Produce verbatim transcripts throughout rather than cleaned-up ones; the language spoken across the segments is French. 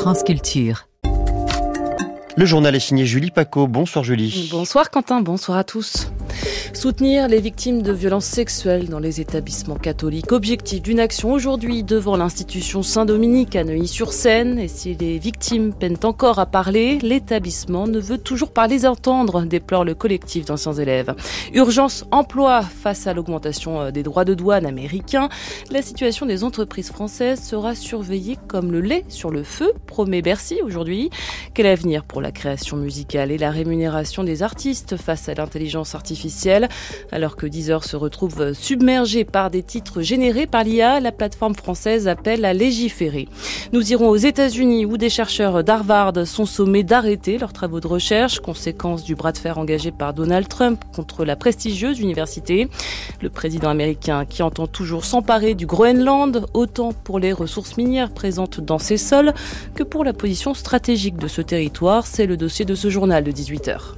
France Culture. Le journal est signé Julie Paco. Bonsoir Julie. Bonsoir Quentin, bonsoir à tous. Soutenir les victimes de violences sexuelles dans les établissements catholiques. Objectif d'une action aujourd'hui devant l'institution Saint-Dominique à Neuilly-sur-Seine. Et si les victimes peinent encore à parler, l'établissement ne veut toujours pas les entendre, déplore le collectif d'anciens élèves. Urgence emploi face à l'augmentation des droits de douane américains. La situation des entreprises françaises sera surveillée comme le lait sur le feu, promet Bercy aujourd'hui. Quel avenir pour la création musicale et la rémunération des artistes face à l'intelligence artificielle? Alors que Deezer se retrouve submergé par des titres générés par l'I A, la plateforme française appelle à légiférer. Nous irons aux États-Unis où des chercheurs d'Harvard sont sommés d'arrêter leurs travaux de recherche, conséquence du bras de fer engagé par Donald Trump contre la prestigieuse université. Le président américain qui entend toujours s'emparer du Groenland, autant pour les ressources minières présentes dans ses sols que pour la position stratégique de ce territoire. C'est le dossier de ce journal de dix-huit heures.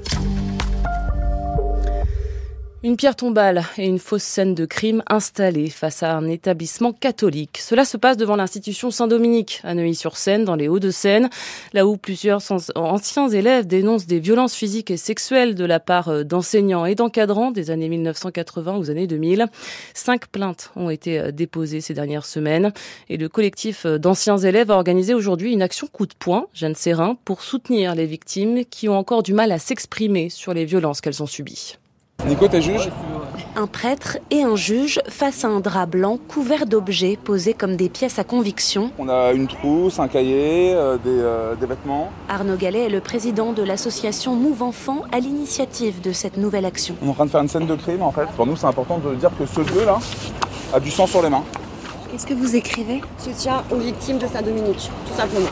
Une pierre tombale et une fausse scène de crime installée face à un établissement catholique. Cela se passe devant l'institution Saint-Dominique à Neuilly-sur-Seine, dans les Hauts-de-Seine, là où plusieurs anciens élèves dénoncent des violences physiques et sexuelles de la part d'enseignants et d'encadrants des années mille neuf cent quatre-vingts aux années deux mille. Cinq plaintes ont été déposées ces dernières semaines et le collectif d'anciens élèves a organisé aujourd'hui une action coup de poing, Jeanne Serrin, pour soutenir les victimes qui ont encore du mal à s'exprimer sur les violences qu'elles ont subies. Nico, t'es juge ? Un prêtre et un juge face à un drap blanc couvert d'objets posés comme des pièces à conviction. On a une trousse, un cahier, euh, des, euh, des vêtements. Arnaud Gallet est le président de l'association Move Enfants à l'initiative de cette nouvelle action. On est en train de faire une scène de crime en fait. Pour nous, c'est important de dire que ce lieu-là a du sang sur les mains. Qu'est-ce que vous écrivez ? Soutien aux victimes de Saint-Dominique, tout simplement.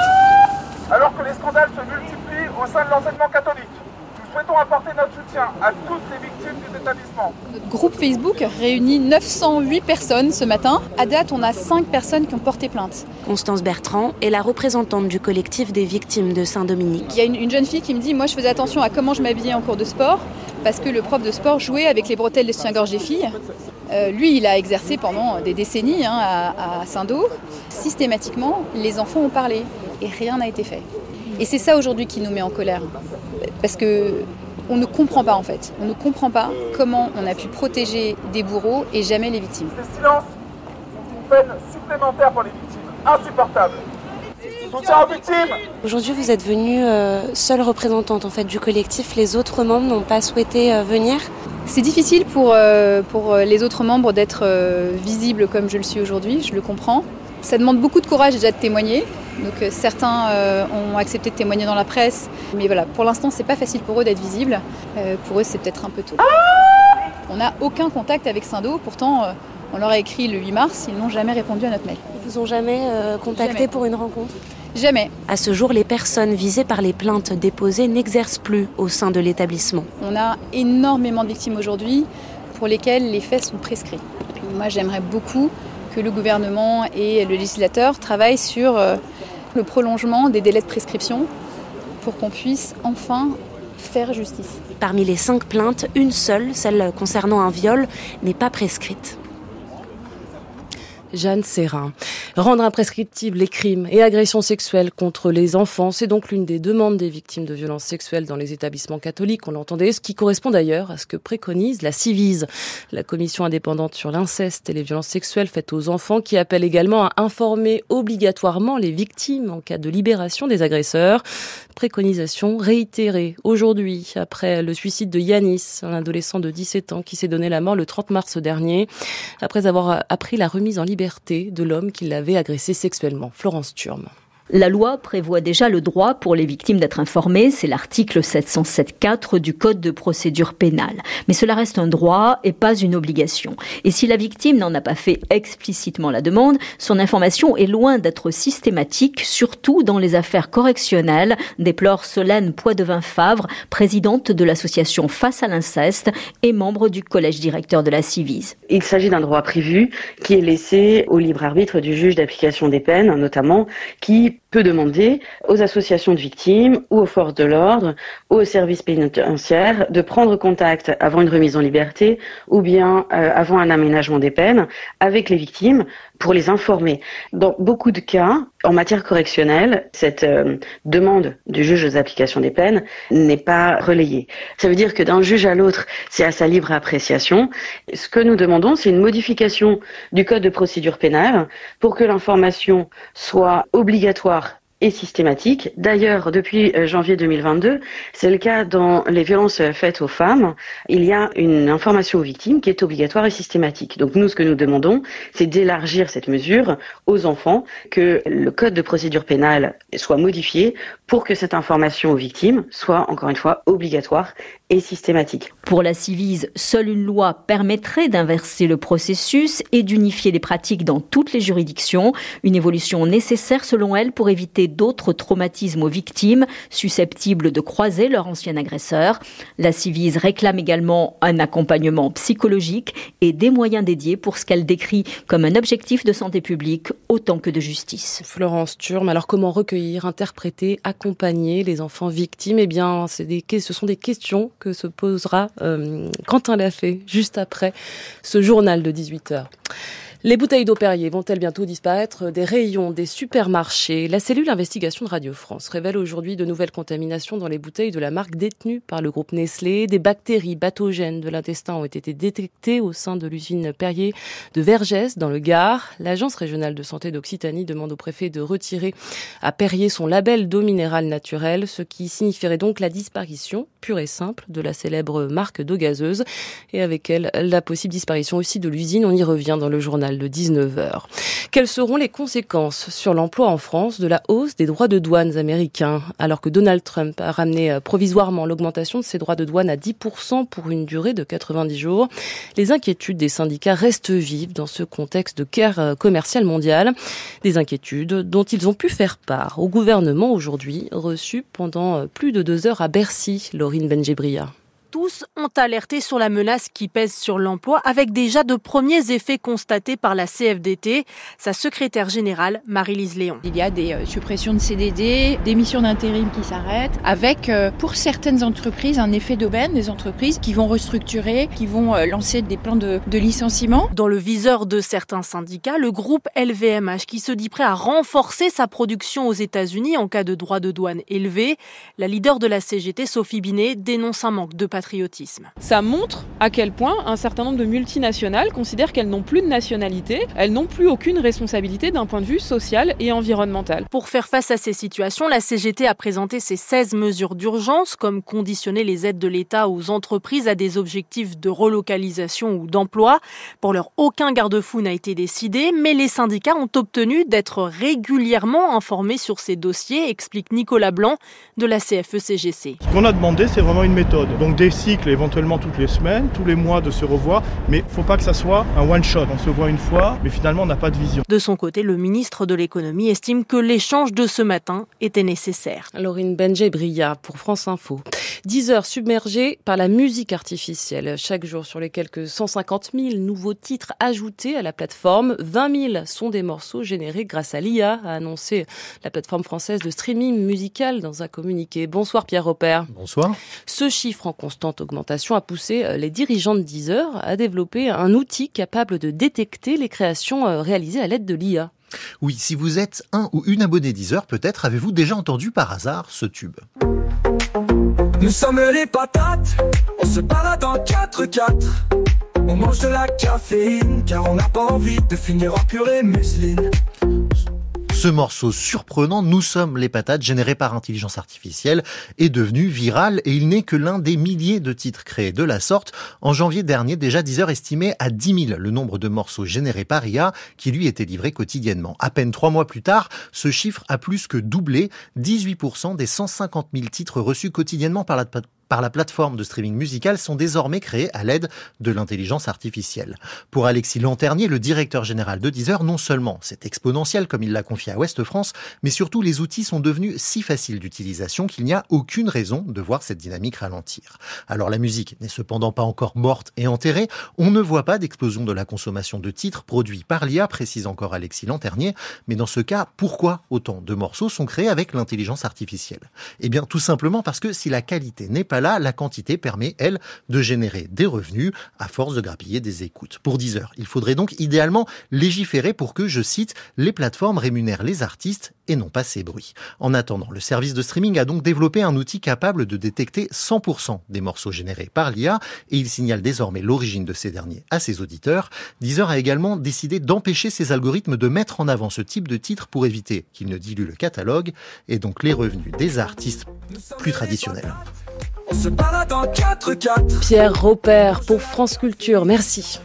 Ah Alors que les scandales se multiplient au sein de l'enseignement catholique, nous souhaitons apporter notre soutien à toutes les victimes des établissements. Notre groupe Facebook réunit neuf cent huit personnes ce matin. À date, on a cinq personnes qui ont porté plainte. Constance Bertrand est la représentante du collectif des victimes de Saint-Dominique. Il y a une, une jeune fille qui me dit « Moi, je faisais attention à comment je m'habillais en cours de sport parce que le prof de sport jouait avec les bretelles des soutiens-gorge des filles. Euh, lui, il a exercé pendant des décennies hein, à, à Saint-Do. Systématiquement, les enfants ont parlé et rien n'a été fait. Et c'est ça aujourd'hui qui nous met en colère. Parce que on ne comprend pas en fait. On ne comprend pas comment on a pu protéger des bourreaux et jamais les victimes. Ces silences sont une peine supplémentaire pour les victimes. Insupportable. Soutien aux victimes. Aujourd'hui, vous êtes venue euh, seule représentante en fait, du collectif. Les autres membres n'ont pas souhaité euh, venir. C'est difficile pour, euh, pour les autres membres d'être euh, visibles comme je le suis aujourd'hui, je le comprends. Ça demande beaucoup de courage déjà de témoigner. Donc euh, certains euh, ont accepté de témoigner dans la presse. Mais voilà, pour l'instant, c'est pas facile pour eux d'être visibles. Euh, pour eux, c'est peut-être un peu tôt. On n'a aucun contact avec Saint-Do. Pourtant, euh, on leur a écrit le huit mars. Ils n'ont jamais répondu à notre mail. Ils vous ont jamais euh, contacté jamais. Pour une rencontre ? Jamais. À ce jour, les personnes visées par les plaintes déposées n'exercent plus au sein de l'établissement. On a énormément de victimes aujourd'hui pour lesquelles les faits sont prescrits. Moi, j'aimerais beaucoup que le gouvernement et le législateur travaillent sur le prolongement des délais de prescription pour qu'on puisse enfin faire justice. Parmi les cinq plaintes, une seule, celle concernant un viol, n'est pas prescrite. Jeanne Serrin. Rendre imprescriptibles les crimes et agressions sexuelles contre les enfants, c'est donc l'une des demandes des victimes de violences sexuelles dans les établissements catholiques, on l'entendait, ce qui correspond d'ailleurs à ce que préconise la Civise, la commission indépendante sur l'inceste et les violences sexuelles faites aux enfants, qui appelle également à informer obligatoirement les victimes en cas de libération des agresseurs. Préconisation réitérée aujourd'hui après le suicide de Yanis, un adolescent de dix-sept ans qui s'est donné la mort le trente mars dernier, après avoir appris la remise en liberté de l'homme qui l'avait agressé sexuellement. Florence Turme. La loi prévoit déjà le droit pour les victimes d'être informées, c'est l'article sept cent sept quatre du Code de procédure pénale. Mais cela reste un droit et pas une obligation. Et si la victime n'en a pas fait explicitement la demande, son information est loin d'être systématique, surtout dans les affaires correctionnelles, déplore Solène Poidevin-Favre, présidente de l'association Face à l'inceste et membre du collège directeur de la Civise. Il s'agit d'un droit prévu qui est laissé au libre arbitre du juge d'application des peines, notamment, qui peut demander aux associations de victimes ou aux forces de l'ordre ou aux services pénitentiaires de prendre contact avant une remise en liberté ou bien euh, avant un aménagement des peines avec les victimes pour les informer. Dans beaucoup de cas, en matière correctionnelle, cette euh, demande du juge aux applications des peines n'est pas relayée. Ça veut dire que d'un juge à l'autre, c'est à sa libre appréciation. Ce que nous demandons, c'est une modification du code de procédure pénale pour que l'information soit obligatoire et systématique. D'ailleurs, depuis janvier deux mille vingt-deux, c'est le cas dans les violences faites aux femmes. Il y a une information aux victimes qui est obligatoire et systématique. Donc nous, ce que nous demandons, c'est d'élargir cette mesure aux enfants, que le code de procédure pénale soit modifié pour que cette information aux victimes soit, encore une fois, obligatoire et systématique. Pour la Civise, seule une loi permettrait d'inverser le processus et d'unifier les pratiques dans toutes les juridictions. Une évolution nécessaire, selon elle, pour éviter d'autres traumatismes aux victimes susceptibles de croiser leur ancien agresseur. La Civise réclame également un accompagnement psychologique et des moyens dédiés pour ce qu'elle décrit comme un objectif de santé publique autant que de justice. Florence Turme, alors comment recueillir, interpréter, accompagner les enfants victimes ? Eh bien, c'est des, ce sont des questions que se posera euh, Quentin Lafay juste après ce journal de dix-huit heures. Les bouteilles d'eau Perrier vont-elles bientôt disparaître des rayons des supermarchés ? La cellule investigation de Radio France révèle aujourd'hui de nouvelles contaminations dans les bouteilles de la marque détenue par le groupe Nestlé. Des bactéries pathogènes de l'intestin ont été détectées au sein de l'usine Perrier de Vergès, dans le Gard. L'Agence régionale de santé d'Occitanie demande au préfet de retirer à Perrier son label d'eau minérale naturelle, ce qui signifierait donc la disparition pure et simple de la célèbre marque d'eau gazeuse. Et avec elle, la possible disparition aussi de l'usine. On y revient dans le journal de dix-neuf heures. Quelles seront les conséquences sur l'emploi en France de la hausse des droits de douane américains ? Alors que Donald Trump a ramené provisoirement l'augmentation de ses droits de douane à dix pour cent pour une durée de quatre-vingt-dix jours, les inquiétudes des syndicats restent vives dans ce contexte de guerre commerciale mondiale. Des inquiétudes dont ils ont pu faire part au gouvernement aujourd'hui, reçu pendant plus de deux heures à Bercy. Laurine Benjebria. Tous ont alerté sur la menace qui pèse sur l'emploi, avec déjà de premiers effets constatés par la C F D T. Sa secrétaire générale, Marie-Lise Léon. Il y a des suppressions de C D D, des missions d'intérim qui s'arrêtent, avec pour certaines entreprises un effet d'aubaine, des entreprises qui vont restructurer, qui vont lancer des plans de, de licenciement. Dans le viseur de certains syndicats, le groupe L V M H qui se dit prêt à renforcer sa production aux États-Unis en cas de droits de douane élevés. La leader de la C G T, Sophie Binet, dénonce un manque de patriotisme. Ça montre à quel point un certain nombre de multinationales considèrent qu'elles n'ont plus de nationalité, elles n'ont plus aucune responsabilité d'un point de vue social et environnemental. Pour faire face à ces situations, la C G T a présenté ses seize mesures d'urgence, comme conditionner les aides de l'État aux entreprises à des objectifs de relocalisation ou d'emploi. Pour l'heure, aucun garde-fou n'a été décidé, mais les syndicats ont obtenu d'être régulièrement informés sur ces dossiers, explique Nicolas Blanc de la C F E C G C. Ce qu'on a demandé, c'est vraiment une méthode. Donc des cycles éventuellement toutes les semaines, tous les mois de se revoir, mais il ne faut pas que ça soit un one-shot. On se voit une fois, mais finalement on n'a pas de vision. De son côté, le ministre de l'économie estime que l'échange de ce matin était nécessaire. Laurine Benjebria pour France Info. dix heures submergées par la musique artificielle. Chaque jour, sur les quelques cent cinquante mille nouveaux titres ajoutés à la plateforme, vingt mille sont des morceaux générés grâce à l'I A, a annoncé la plateforme française de streaming musical dans un communiqué. Bonsoir Pierre Robert. Bonsoir. Ce chiffre en constante augmentation a poussé les dirigeants de Deezer à développer un outil capable de détecter les créations réalisées à l'aide de l'I A. Oui, si vous êtes un ou une abonnée Deezer, peut-être avez-vous déjà entendu par hasard ce tube. Nous sommes les patates, on se balade en quatre quatre. On mange de la caféine, car on n'a pas envie de finir en purée museline. Ce morceau surprenant, Nous sommes les patates, généré par intelligence artificielle, est devenu viral et il n'est que l'un des milliers de titres créés de la sorte. En janvier dernier, déjà Deezer estimait à dix mille le nombre de morceaux générés par I A qui lui étaient livrés quotidiennement. À peine trois mois plus tard, ce chiffre a plus que doublé. dix-huit pour cent des cent cinquante mille titres reçus quotidiennement par la par la plateforme de streaming musical sont désormais créés à l'aide de l'intelligence artificielle. Pour Alexis Lanternier, le directeur général de Deezer, non seulement c'est exponentiel comme il l'a confié à Ouest France, mais surtout les outils sont devenus si faciles d'utilisation qu'il n'y a aucune raison de voir cette dynamique ralentir. Alors la musique n'est cependant pas encore morte et enterrée, on ne voit pas d'explosion de la consommation de titres produits par l'I A, précise encore Alexis Lanternier, mais dans ce cas, pourquoi autant de morceaux sont créés avec l'intelligence artificielle ? Eh bien tout simplement parce que si la qualité n'est pas pas là, la quantité permet, elle, de générer des revenus à force de grappiller des écoutes. Pour Deezer, il faudrait donc idéalement légiférer pour que, je cite, les plateformes rémunèrent les artistes et non pas ces bruits. En attendant, le service de streaming a donc développé un outil capable de détecter cent pour cent des morceaux générés par l'I A et il signale désormais l'origine de ces derniers à ses auditeurs. Deezer a également décidé d'empêcher ses algorithmes de mettre en avant ce type de titre pour éviter qu'ils ne diluent le catalogue et donc les revenus des artistes plus traditionnels. On se balade en quatre quatre. Pierre Robert pour France Culture, merci.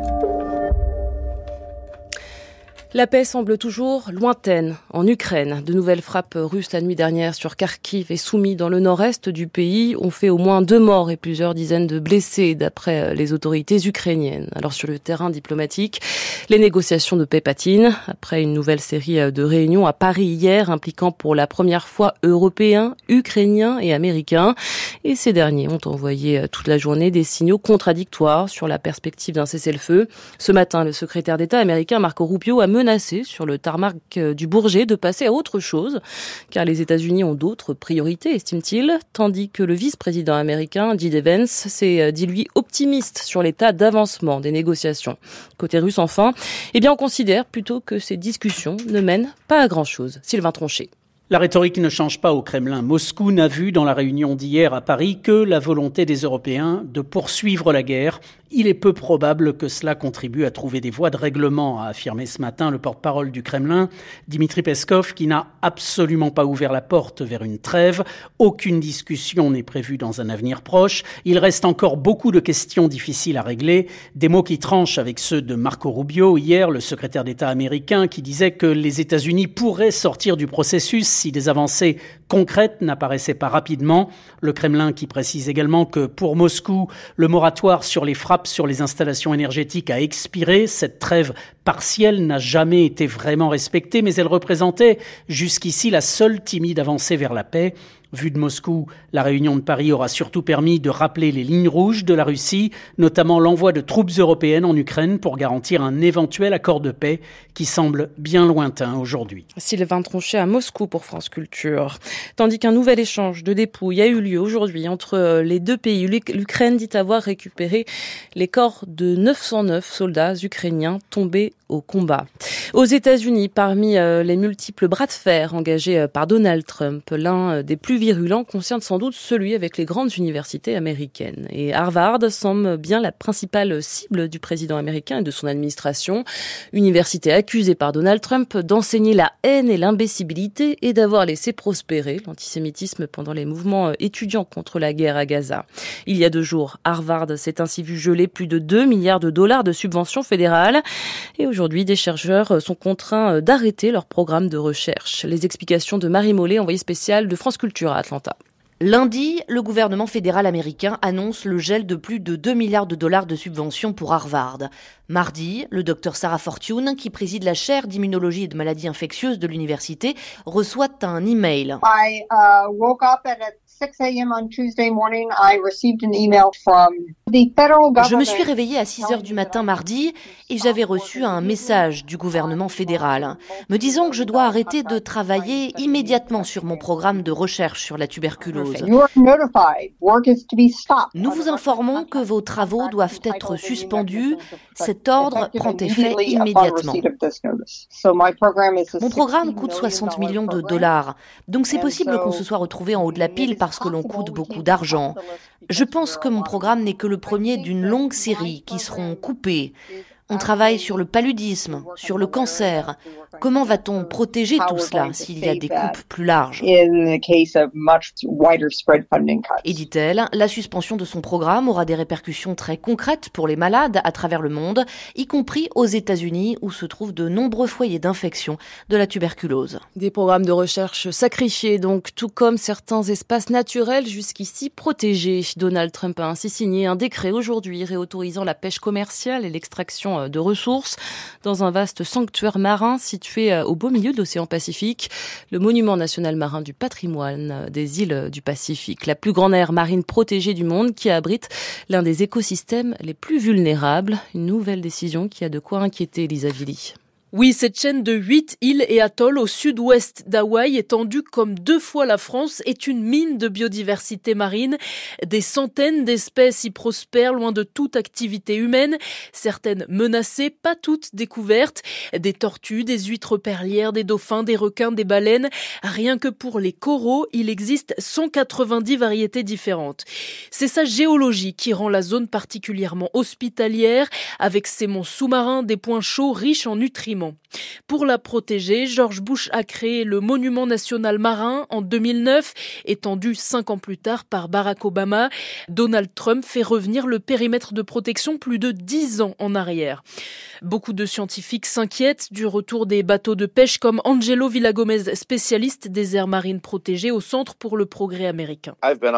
La paix semble toujours lointaine en Ukraine. De nouvelles frappes russes la nuit dernière sur Kharkiv et Soumy dans le nord-est du pays ont fait au moins deux morts et plusieurs dizaines de blessés d'après les autorités ukrainiennes. Alors sur le terrain diplomatique, les négociations de paix patinent après une nouvelle série de réunions à Paris hier impliquant pour la première fois Européens, Ukrainiens et Américains. Et ces derniers ont envoyé toute la journée des signaux contradictoires sur la perspective d'un cessez-le-feu. Ce matin, le secrétaire d'État américain Marco Rubio a menacé sur le tarmac du Bourget de passer à autre chose, car les États-Unis ont d'autres priorités, estime-t-il, tandis que le vice-président américain J D Vance s'est dit lui optimiste sur l'état d'avancement des négociations. Côté russe, enfin, eh bien on considère plutôt que ces discussions ne mènent pas à grand-chose. Sylvain Tronchet. La rhétorique ne change pas au Kremlin. Moscou n'a vu dans la réunion d'hier à Paris que la volonté des Européens de poursuivre la guerre. Il est peu probable que cela contribue à trouver des voies de règlement, a affirmé ce matin le porte-parole du Kremlin, Dmitri Peskov, qui n'a absolument pas ouvert la porte vers une trêve. Aucune discussion n'est prévue dans un avenir proche. Il reste encore beaucoup de questions difficiles à régler. Des mots qui tranchent avec ceux de Marco Rubio hier, le secrétaire d'État américain, qui disait que les États-Unis pourraient sortir du processus si des avancées concrètes n'apparaissaient pas rapidement. Le Kremlin qui précise également que pour Moscou, le moratoire sur les frappes sur les installations énergétiques a expiré. Cette trêve partielle n'a jamais été vraiment respectée, mais elle représentait jusqu'ici la seule timide avancée vers la paix. Vu de Moscou, la réunion de Paris aura surtout permis de rappeler les lignes rouges de la Russie, notamment l'envoi de troupes européennes en Ukraine pour garantir un éventuel accord de paix qui semble bien lointain aujourd'hui. Sylvain Tronchet à Moscou pour France Culture. Tandis qu'un nouvel échange de dépouilles a eu lieu aujourd'hui entre les deux pays. L'Ukraine dit avoir récupéré les corps de neuf cent neuf soldats ukrainiens tombés au combat. Aux États-Unis, parmi les multiples bras de fer engagés par Donald Trump, l'un des plus virulents concerne sans doute celui avec les grandes universités américaines. Et Harvard semble bien la principale cible du président américain et de son administration. Université accusée par Donald Trump d'enseigner la haine et l'imbécibilité et d'avoir laissé prospérer l'antisémitisme pendant les mouvements étudiants contre la guerre à Gaza. Il y a deux jours, Harvard s'est ainsi vu geler plus de deux milliards de dollars de subventions fédérales. Et aujourd'hui, des chercheurs sont contraints d'arrêter leur programme de recherche. Les explications de Marie Mollet, envoyée spéciale de France Culture à Atlanta. Lundi, le gouvernement fédéral américain annonce le gel de plus de deux milliards de dollars de subventions pour Harvard. Mardi, le docteur Sarah Fortune, qui préside la chaire d'immunologie et de maladies infectieuses de l'université, reçoit un email. I uh, woke up at six a.m. on Tuesday morning. I received an email from the federal government. Je me suis réveillée à six heures du matin mardi et j'avais reçu un message du gouvernement fédéral me disant que je dois arrêter de travailler immédiatement sur mon programme de recherche sur la tuberculose. Nous vous informons que vos travaux doivent être suspendus. Cet ordre prend effet immédiatement. Mon programme coûte soixante millions de dollars, donc c'est possible qu'on se soit retrouvé en haut de la pile parce que l'on coûte beaucoup d'argent. Je pense que mon programme n'est que le premier d'une longue série qui seront coupés. On travaille sur le paludisme, sur le cancer. Comment va-t-on protéger tout cela s'il y a des coupes plus larges ? Et dit-elle, la suspension de son programme aura des répercussions très concrètes pour les malades à travers le monde, y compris aux États-Unis où se trouvent de nombreux foyers d'infection de la tuberculose. Des programmes de recherche sacrifiés donc, tout comme certains espaces naturels jusqu'ici protégés. Donald Trump a ainsi signé un décret aujourd'hui réautorisant la pêche commerciale et l'extraction de ressources dans un vaste sanctuaire marin situé au beau milieu de l'océan Pacifique, le monument national marin du patrimoine des îles du Pacifique, la plus grande aire marine protégée du monde qui abrite l'un des écosystèmes les plus vulnérables. Une nouvelle décision qui a de quoi inquiéter Elisa Villy. Oui, cette chaîne de huit îles et atolls au sud-ouest d'Hawaï, étendue comme deux fois la France, est une mine de biodiversité marine. Des centaines d'espèces y prospèrent loin de toute activité humaine, certaines menacées, pas toutes découvertes. Des tortues, des huîtres perlières, des dauphins, des requins, des baleines. Rien que pour les coraux, il existe cent quatre-vingt-dix variétés différentes. C'est sa géologie qui rend la zone particulièrement hospitalière, avec ses monts sous-marins, des points chauds riches en nutriments. Pour la protéger, George Bush a créé le Monument national marin en deux mille neuf, étendu cinq ans plus tard par Barack Obama. Donald Trump fait revenir le périmètre de protection plus de dix ans en arrière. Beaucoup de scientifiques s'inquiètent du retour des bateaux de pêche comme Angelo Villagomez, spécialiste des aires marines protégées au Centre pour le progrès américain.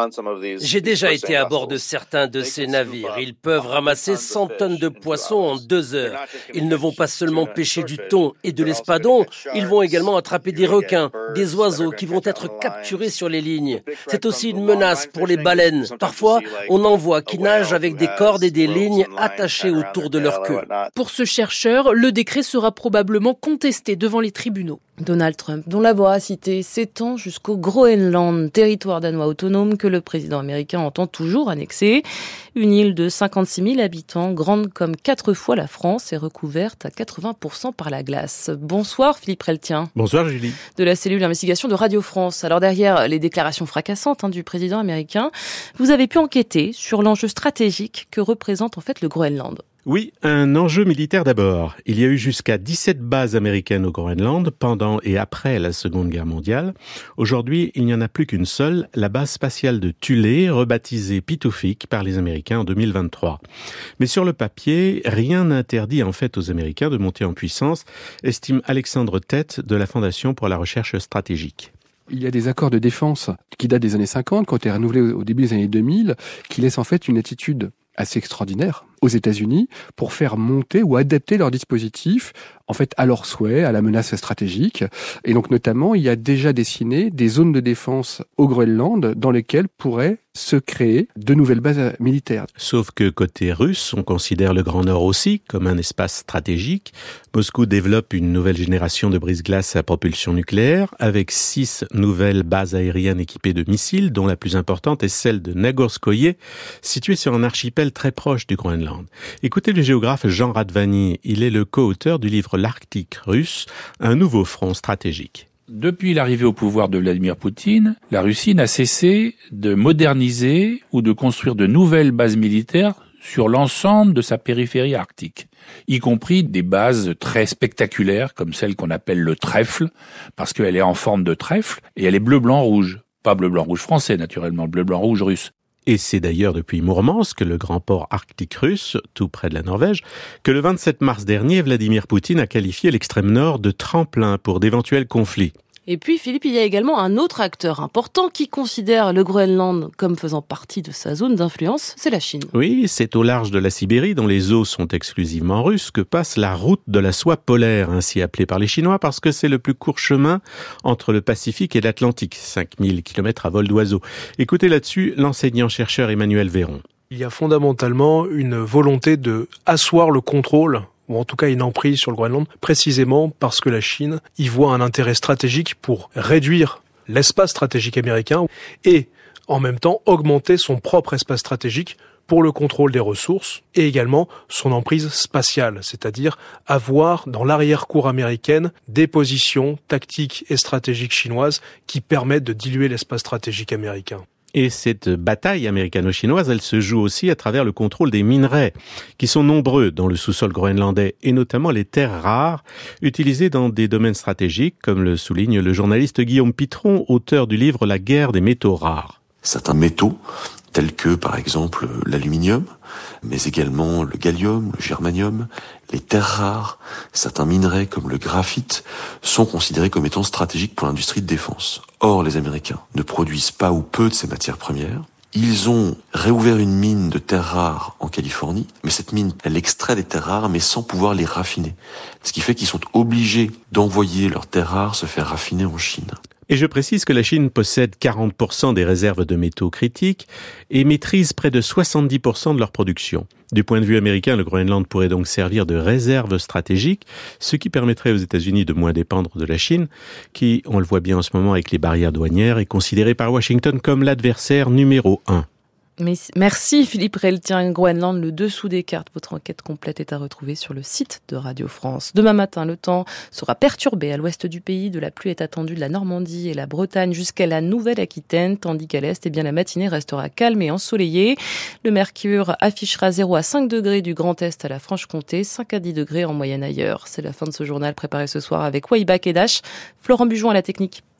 J'ai déjà été à bord de certains de ces navires. Ils peuvent ramasser cent tonnes de poissons en deux heures. Ils ne vont pas seulement pêcher du thon et de l'espadon, ils vont également attraper des requins, des oiseaux qui vont être capturés sur les lignes. C'est aussi une menace pour les baleines. Parfois, on en voit qui nagent avec des cordes et des lignes attachées autour de leur queue. Pour ce chercheur, le décret sera probablement contesté devant les tribunaux. Donald Trump, dont la voracité s'étend jusqu'au Groenland, territoire danois autonome que le président américain entend toujours annexer. Une île de cinquante-six mille habitants, grande comme quatre fois la France et recouverte à quatre-vingts pour cent par la glace. Bonsoir Philippe Reltien. Bonsoir Julie. De la cellule d'investigation de Radio France. Alors derrière les déclarations fracassantes hein, du président américain, vous avez pu enquêter sur l'enjeu stratégique que représente en fait le Groenland. Oui, un enjeu militaire d'abord. Il y a eu jusqu'à dix-sept bases américaines au Groenland pendant et après la Seconde Guerre mondiale. Aujourd'hui, il n'y en a plus qu'une seule, la base spatiale de Thulé, rebaptisée Pituffik par les Américains en deux mille vingt-trois. Mais sur le papier, rien n'interdit en fait aux Américains de monter en puissance, estime Alexandre Tête de la Fondation pour la recherche stratégique. Il y a des accords de défense qui datent des années cinquante, qui ont été renouvelés au début des années deux mille, qui laissent en fait une attitude assez extraordinaire aux États-Unis pour faire monter ou adapter leurs dispositifs en fait à leurs souhaits, à la menace stratégique. Et donc notamment, il y a déjà dessiné des zones de défense au Groenland dans lesquelles pourraient se créer de nouvelles bases militaires. Sauf que côté russe, on considère le Grand Nord aussi comme un espace stratégique. Moscou développe une nouvelle génération de brise-glace à propulsion nucléaire avec six nouvelles bases aériennes équipées de missiles, dont la plus importante est celle de Nagorskoye, située sur un archipel très proche du Groenland. Écoutez le géographe Jean Radvani, il est le co-auteur du livre L'Arctique russe, un nouveau front stratégique. Depuis l'arrivée au pouvoir de Vladimir Poutine, la Russie n'a cessé de moderniser ou de construire de nouvelles bases militaires sur l'ensemble de sa périphérie arctique, y compris des bases très spectaculaires comme celle qu'on appelle le trèfle, parce qu'elle est en forme de trèfle et elle est bleu-blanc-rouge. Pas bleu-blanc-rouge français naturellement, bleu-blanc-rouge russe. Et c'est d'ailleurs depuis Mourmansk, le grand port arctique russe, tout près de la Norvège, que le vingt-sept mars dernier, Vladimir Poutine a qualifié l'extrême nord de tremplin pour d'éventuels conflits. Et puis, Philippe, il y a également un autre acteur important qui considère le Groenland comme faisant partie de sa zone d'influence, c'est la Chine. Oui, c'est au large de la Sibérie, dont les eaux sont exclusivement russes, que passe la route de la soie polaire, ainsi appelée par les Chinois, parce que c'est le plus court chemin entre le Pacifique et l'Atlantique, cinq mille kilomètres à vol d'oiseau. Écoutez là-dessus l'enseignant-chercheur Emmanuel Véron. Il y a fondamentalement une volonté de asseoir le contrôle ou en tout cas une emprise sur le Groenland, précisément parce que la Chine y voit un intérêt stratégique pour réduire l'espace stratégique américain et en même temps augmenter son propre espace stratégique pour le contrôle des ressources et également son emprise spatiale, c'est-à-dire avoir dans l'arrière-cour américaine des positions tactiques et stratégiques chinoises qui permettent de diluer l'espace stratégique américain. Et cette bataille américano-chinoise, elle se joue aussi à travers le contrôle des minerais, qui sont nombreux dans le sous-sol groenlandais, et notamment les terres rares, utilisées dans des domaines stratégiques, comme le souligne le journaliste Guillaume Pitron, auteur du livre La guerre des métaux rares. Certains métaux, tels que par exemple l'aluminium, mais également le gallium, le germanium, les terres rares, certains minerais comme le graphite, sont considérés comme étant stratégiques pour l'industrie de défense. Or, les Américains ne produisent pas ou peu de ces matières premières. Ils ont réouvert une mine de terres rares en Californie, mais cette mine, elle extrait des terres rares, mais sans pouvoir les raffiner. Ce qui fait qu'ils sont obligés d'envoyer leurs terres rares se faire raffiner en Chine. Et je précise que la Chine possède quarante pour cent des réserves de métaux critiques et maîtrise près de soixante-dix pour cent de leur production. Du point de vue américain, le Groenland pourrait donc servir de réserve stratégique, ce qui permettrait aux États-Unis de moins dépendre de la Chine, qui, on le voit bien en ce moment avec les barrières douanières, est considérée par Washington comme l'adversaire numéro un. Mais merci Philippe Reltien, Groenland, le dessous des cartes. Votre enquête complète est à retrouver sur le site de Radio France. Demain matin, le temps sera perturbé à l'ouest du pays. De la pluie est attendue de la Normandie et la Bretagne jusqu'à la Nouvelle-Aquitaine, tandis qu'à l'est, eh bien, la matinée restera calme et ensoleillée. Le mercure affichera zéro à cinq degrés du Grand Est à la Franche-Comté, cinq à dix degrés en moyenne ailleurs. C'est la fin de ce journal préparé ce soir avec Waïba Kedash, Florent Bujon à la technique.